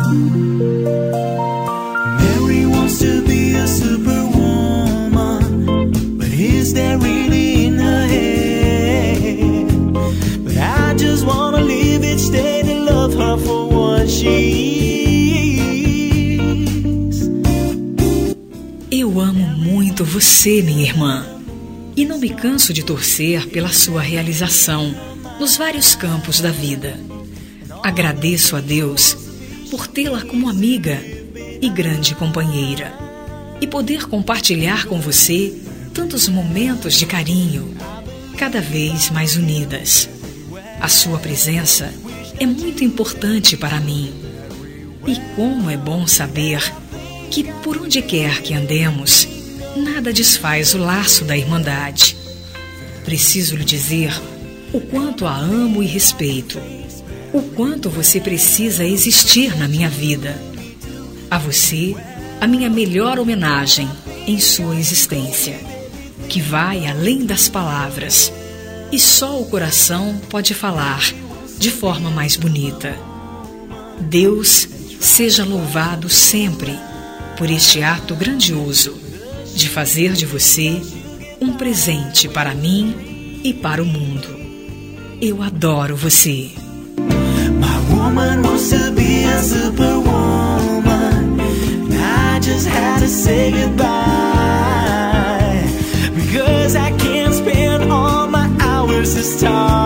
Mary wants to be a superwoman, but is there really in her head? But I just wanna live each day to love her for what she is. Eu amo muito você, minha irmã, e não me canso de torcer pela sua realização nos vários campos da vida. Agradeço a Deus por tê-la como amiga e grande companheira, e poder compartilhar com você tantos momentos de carinho, cada vez mais unidas. A sua presença é muito importante para mim, e como é bom saber que por onde quer que andemos, nada desfaz o laço da irmandade. Preciso lhe dizer o quanto a amo e respeito, o quanto você precisa existir na minha vida. A você, a minha melhor homenagem em sua existência, que vai além das palavras, e só o coração pode falar de forma mais bonita. Deus seja louvado sempre por este ato grandioso de fazer de você um presente para mim e para o mundo. Eu adoro você. My woman wants to be a superwoman, and I just had to say goodbye, because I can't spend all my hours this time.